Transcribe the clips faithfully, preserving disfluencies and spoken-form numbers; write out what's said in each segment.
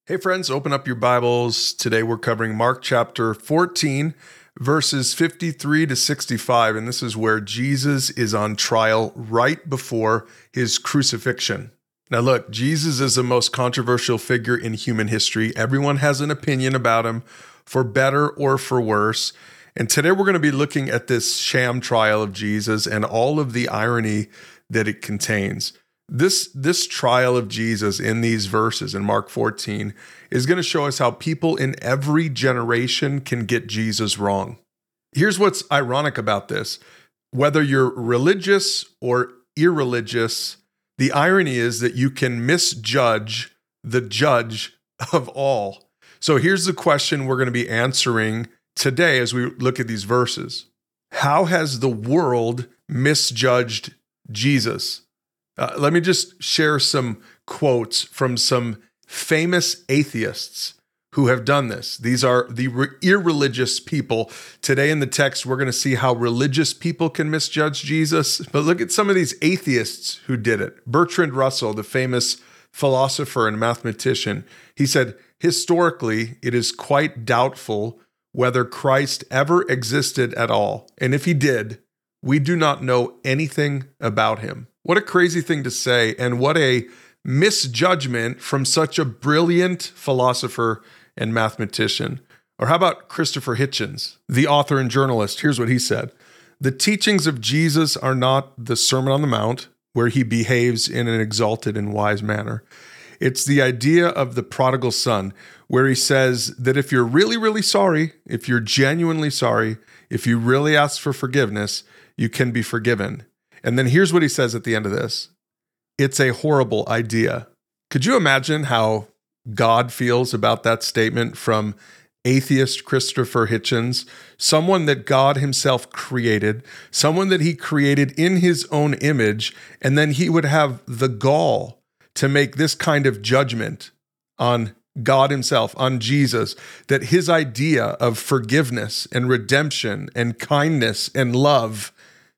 Hey friends, open up your Bibles. Today we're covering Mark chapter fourteen, verses fifty-three to sixty-five, and this is where Jesus is on trial right before his crucifixion. Now look, Jesus is the most controversial figure in human history. Everyone has an opinion about him, for better or for worse. And today we're going to be looking at this sham trial of Jesus and all of the irony that it contains. This, this trial of Jesus in these verses in Mark fourteen is going to show us how people in every generation can get Jesus wrong. Here's what's ironic about this. Whether you're religious or irreligious, the irony is that you can misjudge the judge of all. So here's the question we're going to be answering today as we look at these verses. How has the world misjudged Jesus? Uh, let me just share some quotes from some famous atheists who have done this. These are the re- irreligious people. Today in the text, we're going to see how religious people can misjudge Jesus. But look at some of these atheists who did it. Bertrand Russell, the famous philosopher and mathematician, he said, historically, it is quite doubtful whether Christ ever existed at all. And if he did, we do not know anything about him. What a crazy thing to say, and what a misjudgment from such a brilliant philosopher and mathematician. Or how about Christopher Hitchens, the author and journalist? Here's what he said. The teachings of Jesus are not the Sermon on the Mount, where he behaves in an exalted and wise manner. It's the idea of the prodigal son, where he says that if you're really, really sorry, if you're genuinely sorry, if you really ask for forgiveness, you can be forgiven. And then here's what he says at the end of this. It's a horrible idea. Could you imagine how God feels about that statement from atheist Christopher Hitchens, someone that God himself created, someone that he created in his own image, and then he would have the gall to make this kind of judgment on God himself, on Jesus, that his idea of forgiveness and redemption and kindness and love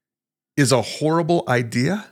is a horrible idea?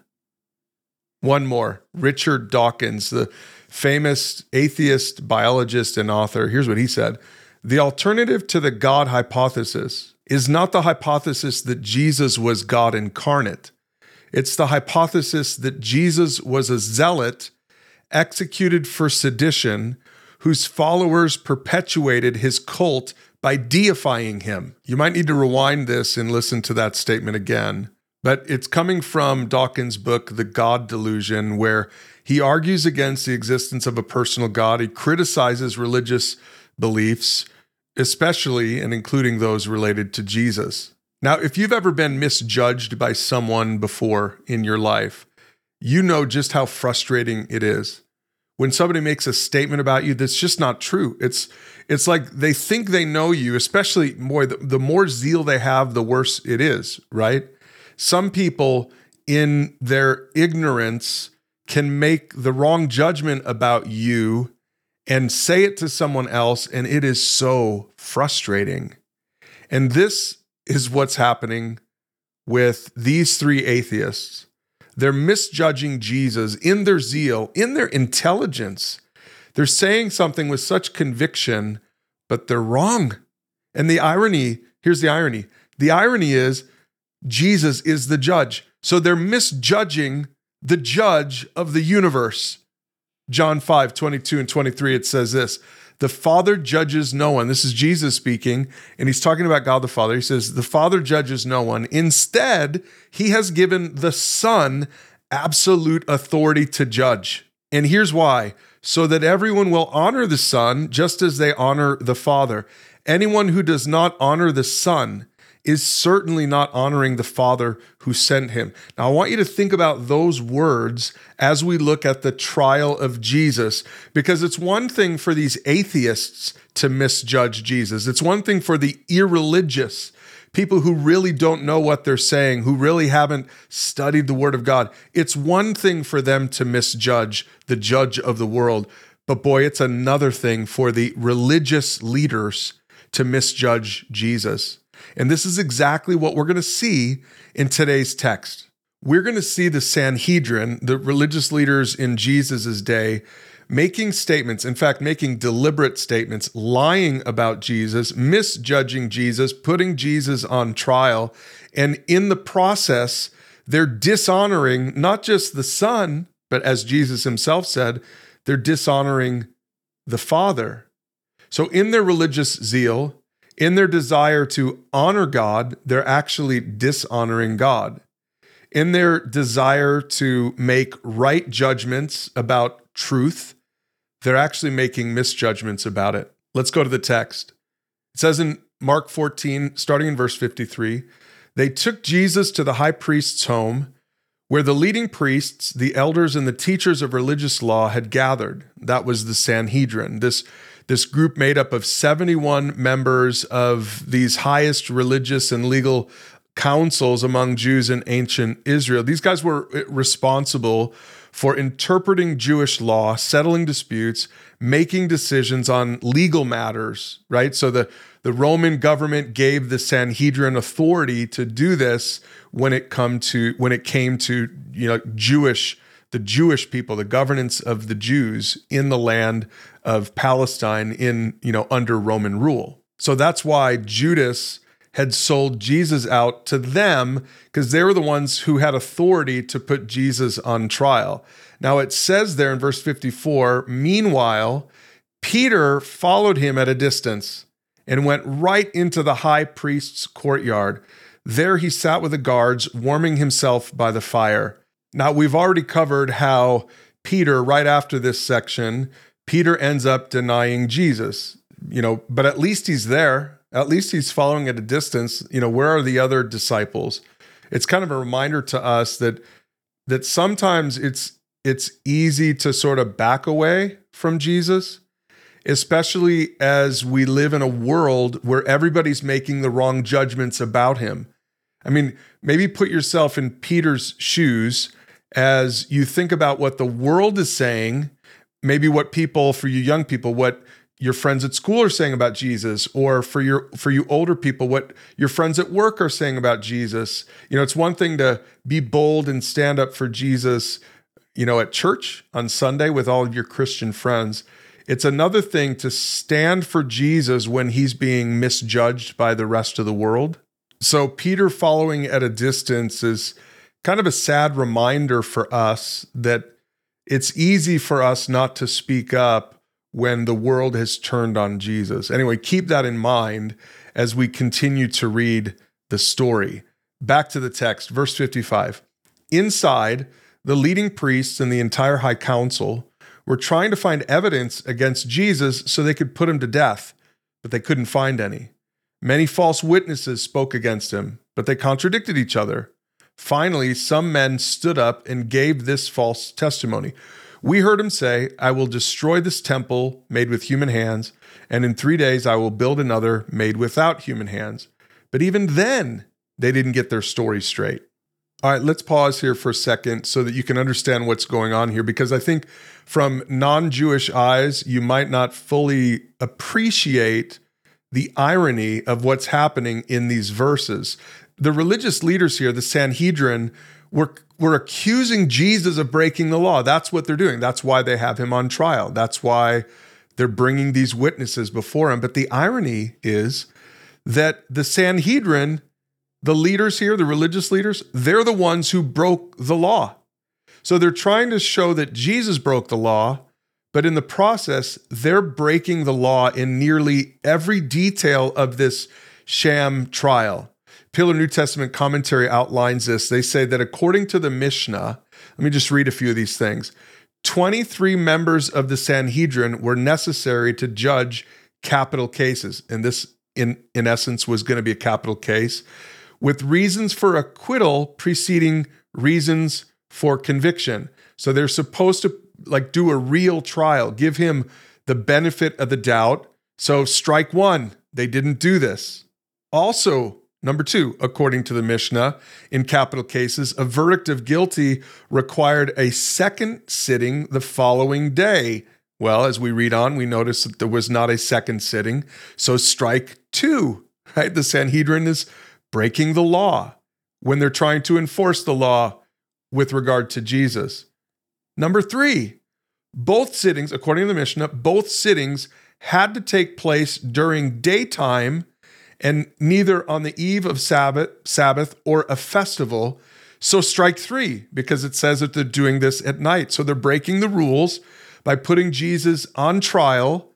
One more. Richard Dawkins, the famous atheist biologist and author, here's what he said. The alternative to the God hypothesis is not the hypothesis that Jesus was God incarnate. It's the hypothesis that Jesus was a zealot executed for sedition whose followers perpetuated his cult by deifying him. You might need to rewind this and listen to that statement again. But it's coming from Dawkins' book, The God Delusion, where he argues against the existence of a personal God. He criticizes religious beliefs, especially and including those related to Jesus. Now, if you've ever been misjudged by someone before in your life, you know just how frustrating it is. When somebody makes a statement about you that's just not true. It's it's like they think they know you, especially more, the, the more zeal they have, the worse it is, right? Some people in their ignorance can make the wrong judgment about you and say it to someone else, and it is so frustrating. And this is what's happening with these three atheists. They're misjudging Jesus in their zeal, in their intelligence. They're saying something with such conviction, but they're wrong. And the irony, here's the irony. The irony is Jesus is the judge. So they're misjudging the judge of the universe. John five, twenty-two and twenty-three, it says this, the Father judges no one. This is Jesus speaking, and he's talking about God the Father. He says, the Father judges no one. Instead, he has given the Son absolute authority to judge. And here's why. So that everyone will honor the Son just as they honor the Father. Anyone who does not honor the Son is certainly not honoring the Father who sent him. Now, I want you to think about those words as we look at the trial of Jesus, because it's one thing for these atheists to misjudge Jesus. It's one thing for the irreligious, people who really don't know what they're saying, who really haven't studied the Word of God. It's one thing for them to misjudge the judge of the world. But boy, it's another thing for the religious leaders to misjudge Jesus. And this is exactly what we're going to see in today's text. We're going to see the Sanhedrin, the religious leaders in Jesus' day, making statements, in fact, making deliberate statements, lying about Jesus, misjudging Jesus, putting Jesus on trial. And in the process, they're dishonoring not just the Son, but as Jesus himself said, they're dishonoring the Father. So in their religious zeal, in their desire to honor God, they're actually dishonoring God. In their desire to make right judgments about truth, they're actually making misjudgments about it. Let's go to the text. It says in Mark fourteen, starting in verse fifty-three, they took Jesus to the high priest's home, where the leading priests, the elders, and the teachers of religious law had gathered. That was the Sanhedrin, this, this group made up of seventy-one members of these highest religious and legal councils among Jews in ancient Israel. These guys were responsible for interpreting Jewish law, settling disputes, making decisions on legal matters, right? So the, the Roman government gave the Sanhedrin authority to do this when it come to when it came to, you know, Jewish, the Jewish people, the governance of the Jews in the land of Palestine in, you know, under Roman rule. So that's why Judas had sold Jesus out to them, because they were the ones who had authority to put Jesus on trial. Now it says there in verse fifty-four, meanwhile, Peter followed him at a distance and went right into the high priest's courtyard. There he sat with the guards, warming himself by the fire. Now we've already covered how Peter, right after this section, Peter ends up denying Jesus, you know, but at least he's there. At least he's following at a distance. You know, where are the other disciples? It's kind of a reminder to us that that sometimes it's it's easy to sort of back away from Jesus, especially as we live in a world where everybody's making the wrong judgments about him. I mean, maybe put yourself in Peter's shoes as you think about what the world is saying, maybe what people, for you young people, what your friends at school are saying about Jesus, or for your for you older people, what your friends at work are saying about Jesus. You know, it's one thing to be bold and stand up for Jesus, you know, at church on Sunday with all of your Christian friends. It's another thing to stand for Jesus when he's being misjudged by the rest of the world. So Peter following at a distance is kind of a sad reminder for us that it's easy for us not to speak up when the world has turned on Jesus. Anyway, keep that in mind as we continue to read the story. Back to the text, verse fifty-five. Inside, the leading priests and the entire high council were trying to find evidence against Jesus so they could put him to death, but they couldn't find any. Many false witnesses spoke against him, but they contradicted each other. Finally, some men stood up and gave this false testimony. We heard him say, I will destroy this temple made with human hands, and in three days I will build another made without human hands. But even then, they didn't get their story straight. All right, let's pause here for a second so that you can understand what's going on here, because I think from non-Jewish eyes, you might not fully appreciate the irony of what's happening in these verses. The religious leaders here, the Sanhedrin, were, were accusing Jesus of breaking the law. That's what they're doing. That's why they have him on trial. That's why they're bringing these witnesses before him. But the irony is that the Sanhedrin, the leaders here, the religious leaders, they're the ones who broke the law. So they're trying to show that Jesus broke the law, but in the process, they're breaking the law in nearly every detail of this sham trial. Pillar New Testament commentary outlines this. They say that according to the Mishnah, let me just read a few of these things. twenty-three members of the Sanhedrin were necessary to judge capital cases. And this, in, in essence, was going to be a capital case, with reasons for acquittal preceding reasons for conviction. So they're supposed to like do a real trial, give him the benefit of the doubt. So strike one, they didn't do this. Also, number two, according to the Mishnah, in capital cases, a verdict of guilty required a second sitting the following day. Well, as we read on, we notice that there was not a second sitting. So strike two, right? The Sanhedrin is breaking the law when they're trying to enforce the law with regard to Jesus. Number three, Both sittings, according to the Mishnah, both sittings had to take place during daytime and neither on the eve of Sabbath, Sabbath or a festival. So strike three, because it says that they're doing this at night. So they're breaking the rules by putting Jesus on trial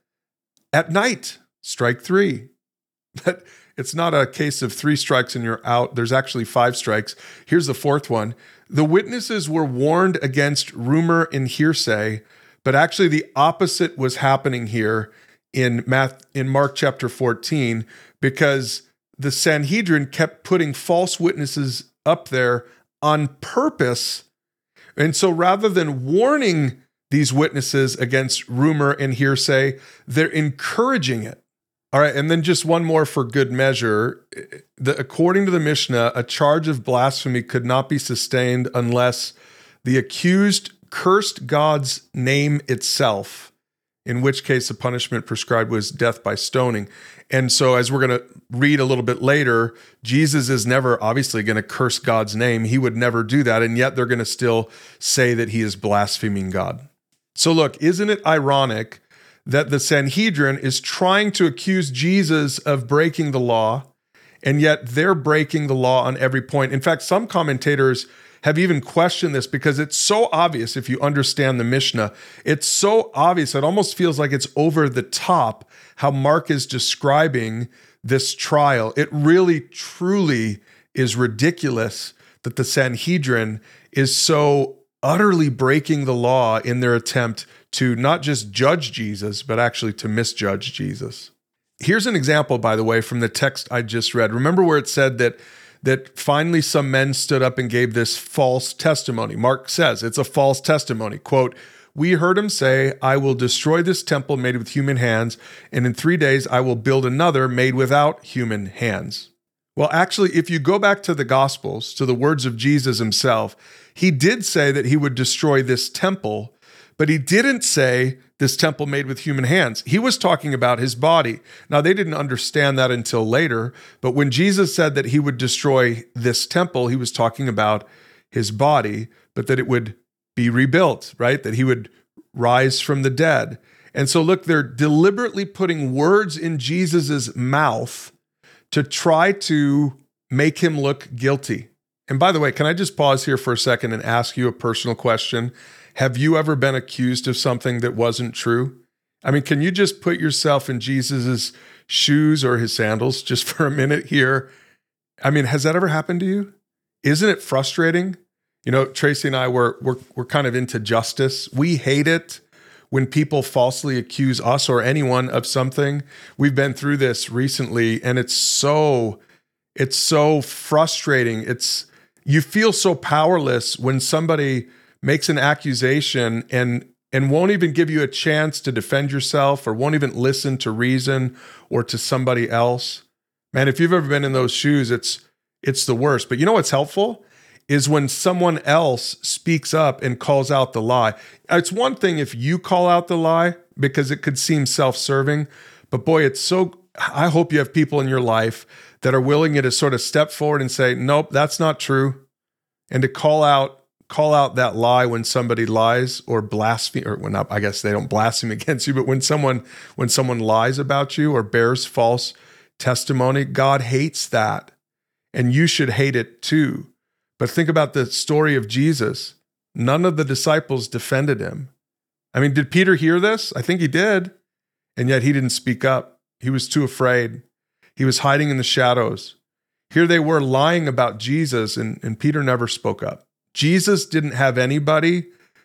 at night. Strike three. But it's not a case of three strikes and you're out. There's actually five strikes. Here's the fourth one. The witnesses were warned against rumor and hearsay, but actually the opposite was happening here in Math, in Mark chapter fourteen, because the Sanhedrin kept putting false witnesses up there on purpose. And so rather than warning these witnesses against rumor and hearsay, they're encouraging it. All right, and then just one more for good measure. The, according to the Mishnah, a charge of blasphemy could not be sustained unless the accused cursed God's name itself, in which case the punishment prescribed was death by stoning. And so as we're going to read a little bit later, Jesus is never obviously going to curse God's name. He would never do that, and yet they're going to still say that he is blaspheming God. So look, isn't it ironic that the Sanhedrin is trying to accuse Jesus of breaking the law, and yet they're breaking the law on every point? In fact, some commentators have even questioned this because it's so obvious if you understand the Mishnah. It's so obvious, it almost feels like it's over the top how Mark is describing this trial. It really, truly is ridiculous that the Sanhedrin is so utterly breaking the law in their attempt to not just judge Jesus, but actually to misjudge Jesus. Here's an example, by the way, from the text I just read. Remember where it said that that finally some men stood up and gave this false testimony. Mark says it's a false testimony. Quote, "We heard him say, I will destroy this temple made with human hands, and in three days I will build another made without human hands." Well, actually, if you go back to the Gospels, to the words of Jesus himself, he did say that he would destroy this temple, but he didn't say this temple made with human hands. He was talking about his body. Now, they didn't understand that until later, but when Jesus said that he would destroy this temple, he was talking about his body, but that it would be rebuilt, right? That he would rise from the dead. And so look, they're deliberately putting words in Jesus's mouth to try to make him look guilty. And by the way, can I just pause here for a second and ask you a personal question? Have you ever been accused of something that wasn't true? I mean, can you just put yourself in Jesus's shoes or his sandals just for a minute here? I mean, has that ever happened to you? Isn't it frustrating? You know, Tracy and I were we're we're kind of into justice. We hate it when people falsely accuse us or anyone of something. We've been through this recently, and it's so it's so frustrating. It's you feel so powerless when somebody makes an accusation and and won't even give you a chance to defend yourself or won't even listen to reason or to somebody else. Man, if you've ever been in those shoes, it's it's the worst. But you know what's helpful is when someone else speaks up and calls out the lie. It's one thing if you call out the lie because it could seem self-serving, but boy, it's so, I hope you have people in your life that are willing to sort of step forward and say, nope, that's not true. And to call out call out that lie when somebody lies or blaspheme, or when I guess they don't blaspheme against you, but when someone when someone lies about you or bears false testimony, God hates that. And you should hate it too. But think about the story of Jesus. None of the disciples defended him. I mean, did Peter hear this? I think he did. And yet he didn't speak up. He was too afraid. He was hiding in the shadows. Here they were lying about Jesus, and, and Peter never spoke up. Jesus didn't have anybody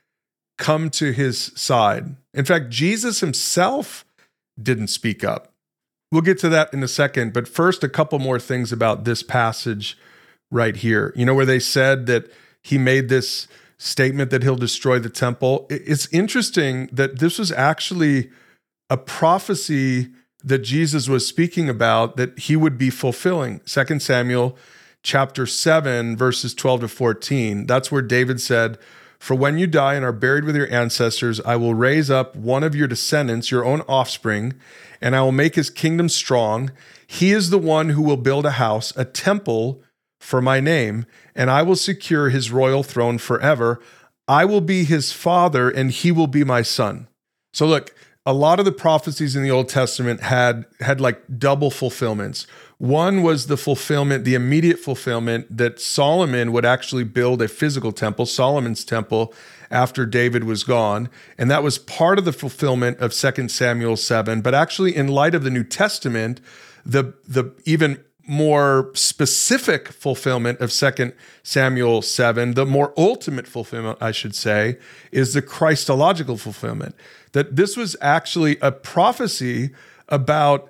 come to his side. In fact, Jesus himself didn't speak up. We'll get to that in a second, but first, a couple more things about this passage right here. You know, where they said that he made this statement that he'll destroy the temple. It's interesting that this was actually a prophecy that Jesus was speaking about that he would be fulfilling. Second Samuel chapter seven, verses twelve to fourteen. That's where David said, "For when you die and are buried with your ancestors, I will raise up one of your descendants, your own offspring, and I will make his kingdom strong. He is the one who will build a house, a temple for my name, and I will secure his royal throne forever. I will be his father and he will be my son. So look, a lot of the prophecies in the Old Testament had, had like double fulfillments. One was the fulfillment, the immediate fulfillment that Solomon would actually build a physical temple, Solomon's temple, after David was gone. And that was part of the fulfillment of Second Samuel seven. But actually, in light of the New Testament, the, the even more specific fulfillment of Second Samuel seven, the more ultimate fulfillment, I should say, is the Christological fulfillment. That this was actually a prophecy about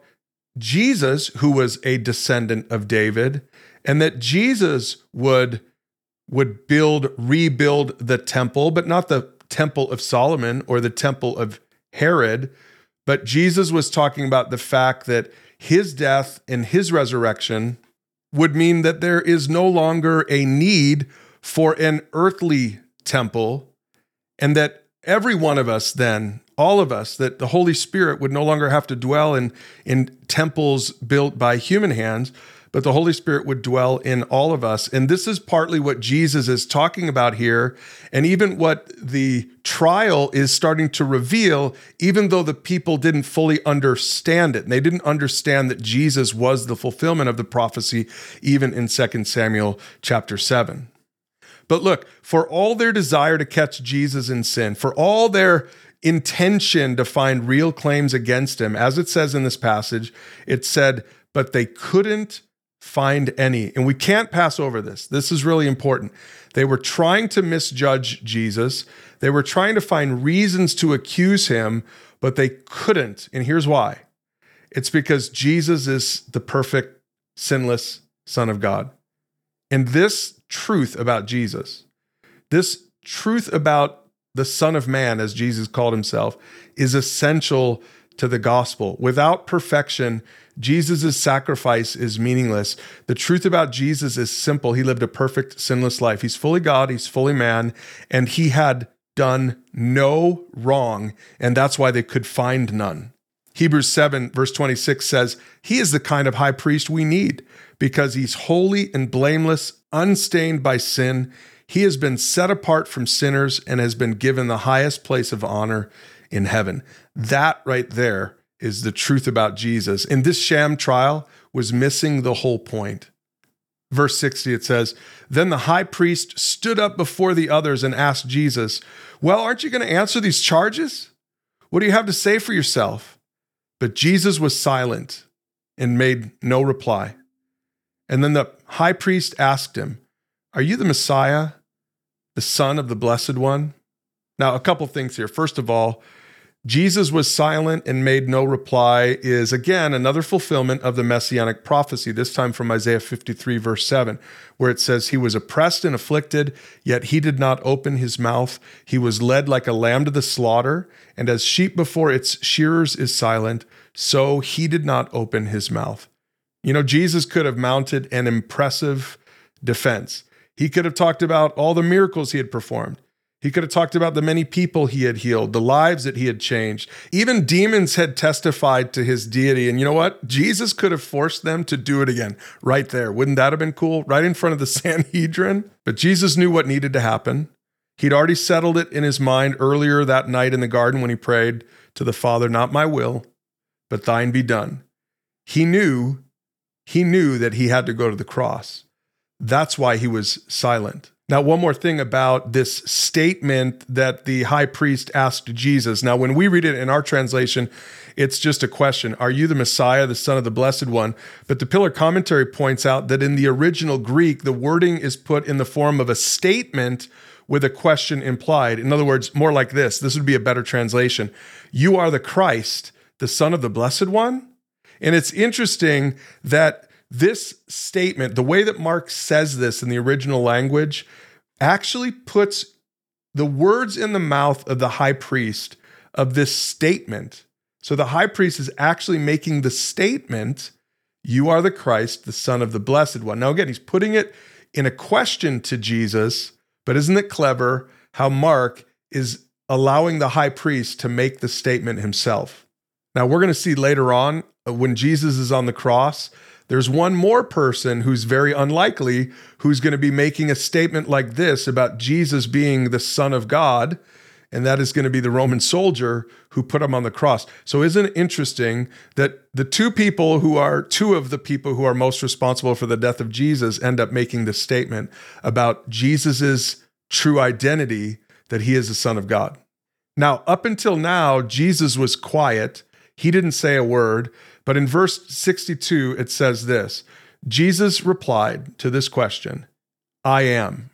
Jesus, who was a descendant of David, and that Jesus would, would build, rebuild the temple, but not the temple of Solomon or the temple of Herod, but Jesus was talking about the fact that his death and his resurrection would mean that there is no longer a need for an earthly temple, and that every one of us then, all of us, that the Holy Spirit would no longer have to dwell in, in temples built by human hands, but the Holy Spirit would dwell in all of us. And this is partly what Jesus is talking about here, and even what the trial is starting to reveal, even though the people didn't fully understand it. And they didn't understand that Jesus was the fulfillment of the prophecy, even in Second Samuel chapter seven. But look, for all their desire to catch Jesus in sin, for all their intention to find real claims against him, as it says in this passage, it said, but they couldn't find any. And we can't pass over this. This is really important. They were trying to misjudge Jesus. They were trying to find reasons to accuse him, but they couldn't. And here's why. It's because Jesus is the perfect, sinless Son of God. And this truth about Jesus, this truth about the Son of Man, as Jesus called himself, is essential to the gospel. Without perfection, Jesus' sacrifice is meaningless. The truth about Jesus is simple. He lived a perfect, sinless life. He's fully God, he's fully man, and he had done no wrong, and that's why they could find none. Hebrews seven, verse twenty-six says, he is the kind of high priest we need because he's holy and blameless, unstained by sin. He has been set apart from sinners and has been given the highest place of honor in heaven. That right there is the truth about Jesus. And this sham trial was missing the whole point. Verse sixty, it says, then the high priest stood up before the others and asked Jesus, well, aren't you going to answer these charges? What do you have to say for yourself? But Jesus was silent and made no reply. And then the high priest asked him, are you the Messiah, the Son of the Blessed One? Now, a couple things here. First of all, Jesus was silent and made no reply is, again, another fulfillment of the messianic prophecy, this time from Isaiah fifty-three, verse seven, where it says, he was oppressed and afflicted, yet he did not open his mouth. He was led like a lamb to the slaughter, and as sheep before its shearers is silent, so he did not open his mouth. You know, Jesus could have mounted an impressive defense. He could have talked about all the miracles he had performed. He could have talked about the many people he had healed, the lives that he had changed. Even demons had testified to his deity. And you know what? Jesus could have forced them to do it again right there. Wouldn't that have been cool? Right in front of the Sanhedrin? But Jesus knew what needed to happen. He'd already settled it in his mind earlier that night in the garden when he prayed to the Father, not my will, but thine be done. He knew, he knew that he had to go to the cross. That's why he was silent. Now, one more thing about this statement that the high priest asked Jesus. Now, when we read it in our translation, it's just a question. Are you the Messiah, the Son of the Blessed One? But the Pillar Commentary points out that in the original Greek, the wording is put in the form of a statement with a question implied. In other words, more like this. This would be a better translation. You are the Christ, the Son of the Blessed One? And it's interesting that this statement, the way that Mark says this in the original language, actually puts the words in the mouth of the high priest of this statement. So the high priest is actually making the statement, you are the Christ, the Son of the Blessed One. Now again, he's putting it in a question to Jesus, but isn't it clever how Mark is allowing the high priest to make the statement himself? Now we're going to see later on, when Jesus is on the cross, there's one more person who's very unlikely who's going to be making a statement like this about Jesus being the Son of God, and that is going to be the Roman soldier who put him on the cross. So isn't it interesting that the two people who are, two of the people who are most responsible for the death of Jesus end up making this statement about Jesus's true identity, that he is the Son of God. Now, up until now, Jesus was quiet. He didn't say a word. But in verse sixty-two, it says this: Jesus replied to this question, I am.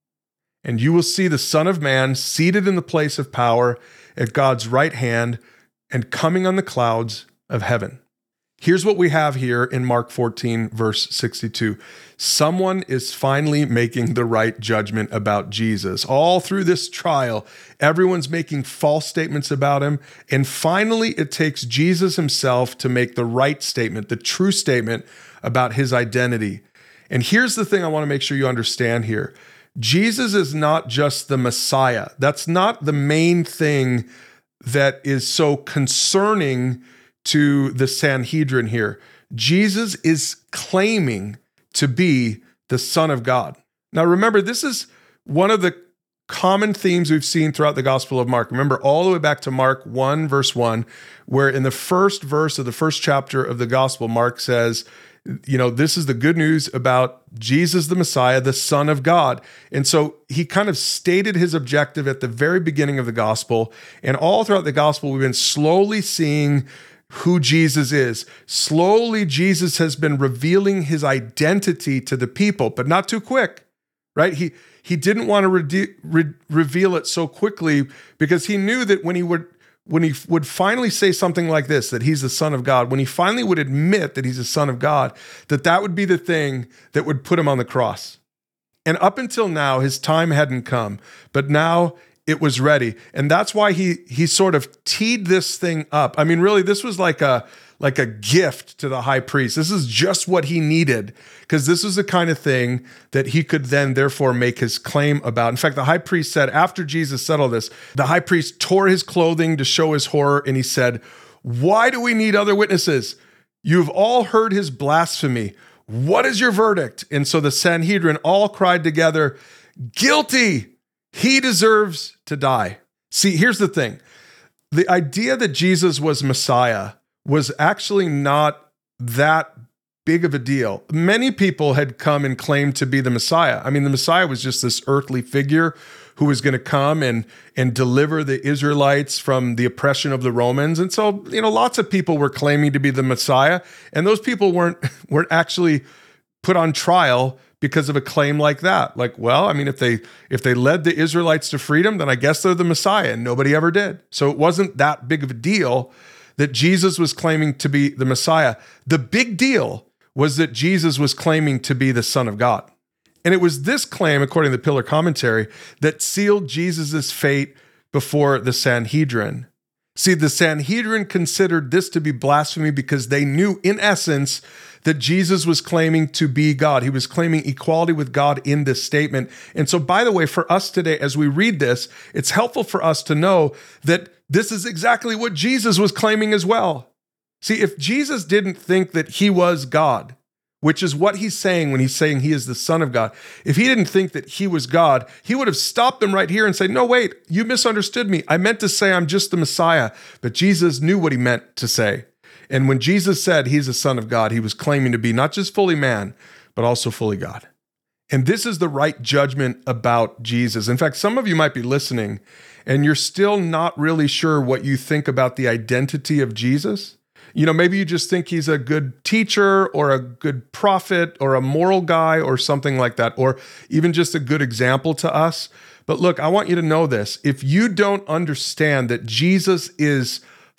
And you will see the Son of Man seated in the place of power at God's right hand and coming on the clouds of heaven. Here's what we have here in Mark fourteen, verse sixty-two. Someone is finally making the right judgment about Jesus. All through this trial, everyone's making false statements about him. And finally, it takes Jesus himself to make the right statement, the true statement about his identity. And here's the thing I want to make sure you understand here. Jesus is not just the Messiah. That's not the main thing that is so concerning to the Sanhedrin here. Jesus is claiming to be the Son of God. Now remember, this is one of the common themes we've seen throughout the Gospel of Mark. Remember all the way back to Mark one, verse one, where in the first verse of the first chapter of the Gospel, Mark says, you know, this is the good news about Jesus the Messiah, the Son of God. And so he kind of stated his objective at the very beginning of the Gospel. And all throughout the Gospel, we've been slowly seeing who Jesus is. Slowly, Jesus has been revealing his identity to the people, but not too quick, right? He he didn't want to re- re- reveal it so quickly because he knew that when he would when he would finally say something like this, that he's the Son of God, when he finally would admit that he's the Son of God, that that would be the thing that would put him on the cross. And up until now, his time hadn't come, but now it was ready. And that's why he he sort of teed this thing up. I mean, really, this was like a like a gift to the high priest. This is just what he needed, because this was the kind of thing that he could then therefore make his claim about. In fact, the high priest said, after Jesus said all this, the high priest tore his clothing to show his horror, and he said, "Why do we need other witnesses? You've all heard his blasphemy. What is your verdict?" And so the Sanhedrin all cried together, "Guilty! He deserves to die." See, here's the thing. The idea that Jesus was Messiah was actually not that big of a deal. Many people had come and claimed to be the Messiah. I mean, the Messiah was just this earthly figure who was going to come and, and deliver the Israelites from the oppression of the Romans. And so, you know, lots of people were claiming to be the Messiah, and those people weren't, weren't actually put on trial because of a claim like that. Like, well, I mean, if they if they led the Israelites to freedom, then I guess they're the Messiah, and nobody ever did. So it wasn't that big of a deal that Jesus was claiming to be the Messiah. The big deal was that Jesus was claiming to be the Son of God. And it was this claim, according to the Pillar Commentary, that sealed Jesus's fate before the Sanhedrin. See, the Sanhedrin considered this to be blasphemy because they knew, in essence, that Jesus was claiming to be God. He was claiming equality with God in this statement. And so, by the way, for us today, as we read this, it's helpful for us to know that this is exactly what Jesus was claiming as well. See, if Jesus didn't think that he was God, which is what he's saying when he's saying he is the Son of God, if he didn't think that he was God, he would have stopped them right here and said, "No, wait, you misunderstood me. I meant to say I'm just the Messiah." But Jesus knew what he meant to say. And when Jesus said he's the Son of God, he was claiming to be not just fully man, but also fully God. And this is the right judgment about Jesus. In fact, some of you might be listening and you're still not really sure what you think about the identity of Jesus. You know, maybe you just think he's a good teacher or a good prophet or a moral guy or something like that, or even just a good example to us. But look, I want you to know this. If you don't understand that Jesus is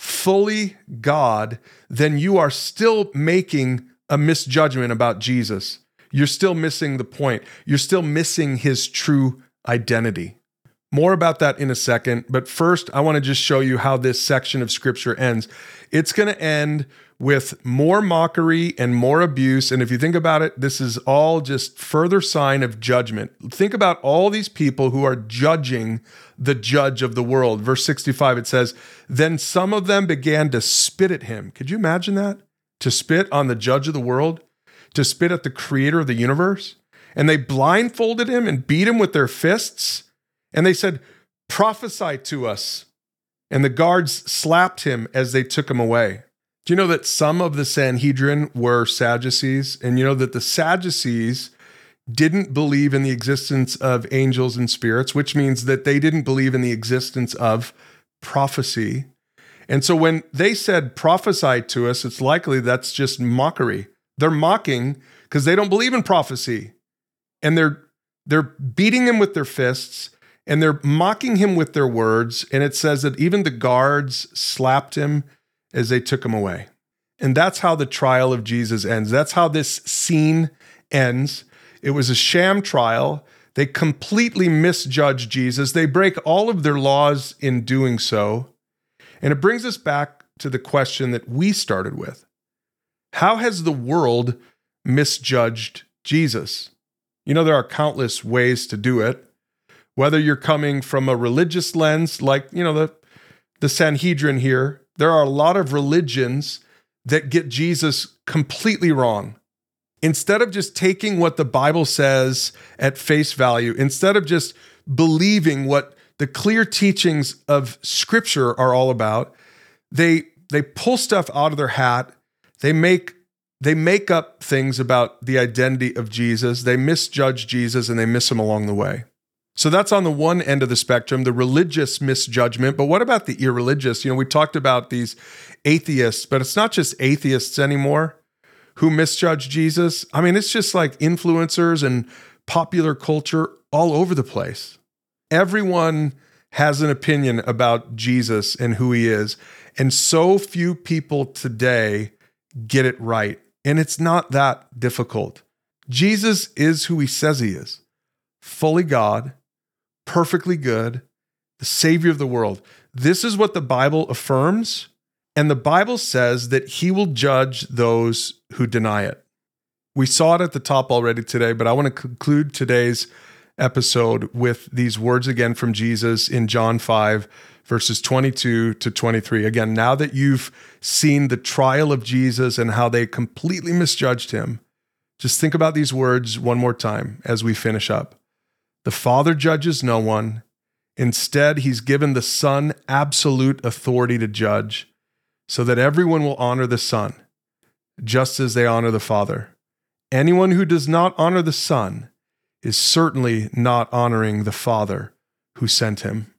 fully God, then you are still making a misjudgment about Jesus. You're still missing the point. You're still missing his true identity. More about that in a second, but first I want to just show you how this section of scripture ends. It's going to end with more mockery and more abuse, and if you think about it, this is all just further sign of judgment. Think about all these people who are judging the judge of the world. Verse sixty-five, it says, "Then some of them began to spit at him." Could you imagine that? To spit on the judge of the world? to spit at the creator of the universe? And they blindfolded him and beat him with their fists. And they said, prophesy to us. And the guards slapped him as they took him away. Do you know that some of the Sanhedrin were Sadducees? And you know that the Sadducees didn't believe in the existence of angels and spirits, which means that they didn't believe in the existence of prophecy. And so when they said prophesy to us, it's likely that's just mockery. They're mocking because they don't believe in prophecy. And they're they're beating him with their fists, and they're mocking him with their words. And it says that even the guards slapped him as they took him away. And that's how the trial of Jesus ends. That's how this scene ends. It was a sham trial. They completely misjudge Jesus. They break all of their laws in doing so. And it brings us back to the question that we started with. How has the world misjudged Jesus? You know, there are countless ways to do it. Whether you're coming from a religious lens, like, you know, the, the Sanhedrin here, there are a lot of religions that get Jesus completely wrong. Instead of just taking what the Bible says at face value, instead of just believing what the clear teachings of Scripture are all about, they they pull stuff out of their hat. They make they make up things about the identity of Jesus. They misjudge Jesus and they miss him along the way. So that's on the one end of the spectrum, the religious misjudgment. But what about the irreligious? You know, we talked about these atheists, but it's not just atheists anymore who misjudge Jesus. I mean, it's just like influencers and popular culture all over the place. Everyone has an opinion about Jesus and who he is. And so few people today get it right. And it's not that difficult. Jesus is who he says he is. Fully God, perfectly good, the Savior of the world. This is what the Bible affirms. And the Bible says that he will judge those who deny it. We saw it at the top already today, but I want to conclude today's episode with these words again from Jesus in John five, verses twenty-two to twenty-three. Again, now that you've seen the trial of Jesus and how they completely misjudged him, just think about these words one more time as we finish up. The Father judges no one. Instead, he's given the Son absolute authority to judge, so that everyone will honor the Son, just as they honor the Father. Anyone who does not honor the Son is certainly not honoring the Father who sent him.